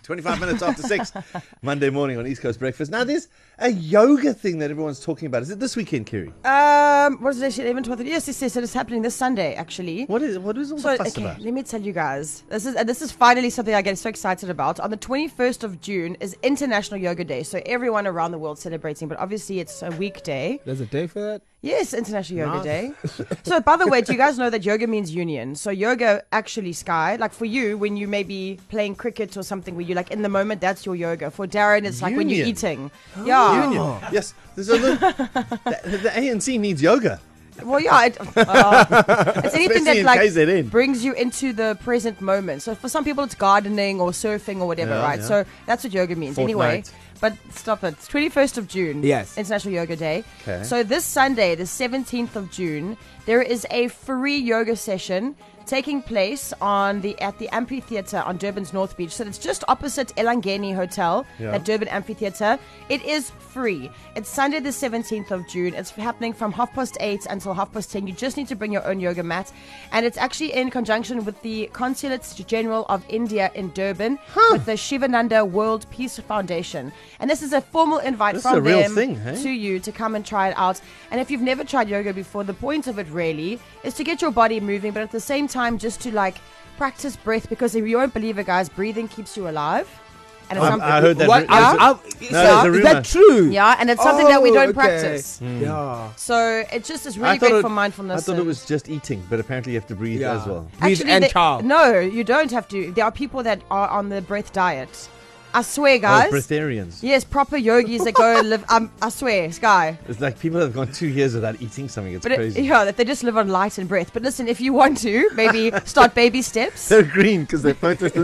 25 minutes after 6, Monday morning on East Coast Breakfast. Now, there's a yoga thing that everyone's talking about. Is it this weekend, Kiri? What is it actually? 11, 12, yes, it is happening this Sunday, actually. What is all the fuss about? Let me tell you guys. This is finally something I get so excited about. On the 21st of June is International Yoga Day. So everyone around the world celebrating, but obviously it's a weekday. There's a day for that? Yes, International Yoga Day. So, by the way, do you guys know that yoga means union? So, yoga actually, Sky, like for you, when you may be playing cricket or something where you're like in the moment, that's your yoga. For Darren, it's like when you're eating. Yeah. Union. Yes. There's the ANC needs yoga. Well, yeah. It's anything Especially that like KZN. brings you into the present moment. So, for some people, it's gardening or surfing or whatever, right? Yeah. So, that's what yoga means. Anyway. But stop it. It's 21st of June. Yes. International Yoga Day. Okay. So this Sunday, the 17th of June, there is a free yoga session taking place at the amphitheatre on Durban's North Beach. So it's just opposite Elangeni Hotel, at Durban Amphitheatre. It is free. It's Sunday the 17th of June. It's happening from 8:30 until 10:30. You just need to bring your own yoga mat. And it's actually in conjunction with the Consulate General of India in Durban with the Shivananda World Peace Foundation. And this is a formal invite from them to you to come and try it out. And if you've never tried yoga before, the point of it really is to get your body moving, but at the same time just to like practice breath, because if you won't believe it, guys, breathing keeps you alive. And it's I heard that. What? Is that true? Yeah, and it's something that we don't practice. Yeah. So it just is really great for mindfulness. I thought it was just eating, but apparently you have to breathe as well. Breathe and chow. No, you don't have to. There are people that are on the breath diet. I swear, guys. Breatharians. Yes, proper yogis that go and live. I swear, Sky. It's like people have gone 2 years without eating something. It's crazy. That they just live on light and breath. But listen, if you want to, maybe start baby steps. They're green because they're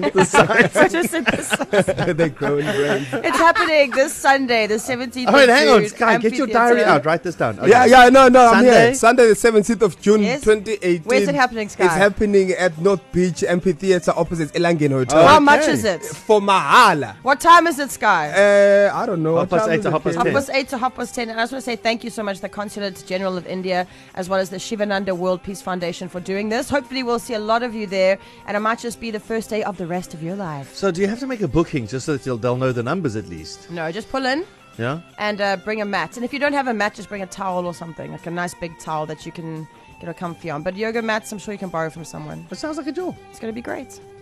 photosynthesized. They grow in brains. It's happening this Sunday, the 17th of June. Hang on, Sky, get your diary out. Write this down. Okay. No, Sunday? I'm here. Sunday the 17th of June, Yes. 2018. Where's it happening, Sky? It's happening at North Beach Amphitheatre opposite Elangeni Hotel. How much is it? For Mahala. What time is it, Sky? I don't know. 8:30 to 10:30. 8:30 to 10:30. And I just want to say thank you so much to the Consulate General of India, as well as the Shivananda World Peace Foundation for doing this. Hopefully we'll see a lot of you there, and it might just be the first day of the rest of your life. So do you have to make a booking just so that they'll know the numbers at least? No, just pull in. Yeah. And bring a mat. And if you don't have a mat, just bring a towel or something, like a nice big towel that you can get a comfy on. But yoga mats, I'm sure you can borrow from someone. It sounds like a job. It's going to be great.